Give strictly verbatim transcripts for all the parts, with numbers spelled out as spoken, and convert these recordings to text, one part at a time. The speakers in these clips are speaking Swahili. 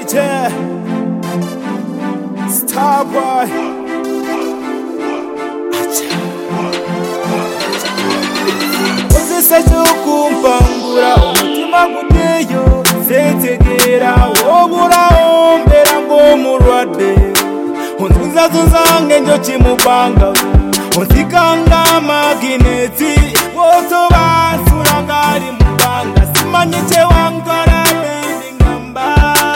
Ache Starboy Ache Ozese chukumpangura umutima guteyo setegera wobura ombera ngo murwade Onzuza zunzange njo chimubanga Onzikanga magineti woto basura ngari mubanga Simanyiche wangara bendi ngamba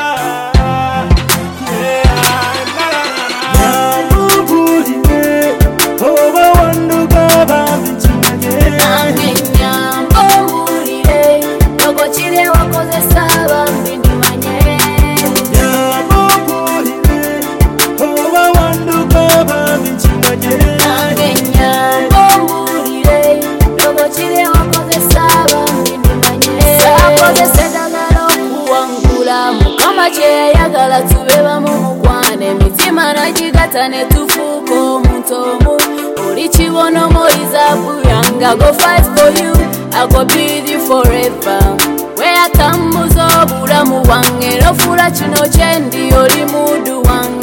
Nyambugurire Oba wanduga bambi nchimage Nange nyambugurire Nogochire wakoze saba mbindi manye Nyambugurire Oba wanduga bambi nchimage Nange nyambugurire Nogochire wakoze saba mbindi manye Sakoze sedagala kuwangula Mukama che yagala tubeba mu mugwane Mitima najigatane tufuko mutomu Oli chibono moiza buyanga Go fight for you, I go be with you forever Where I come muzo bulamu wange Nofula chino chendi oli mudu wange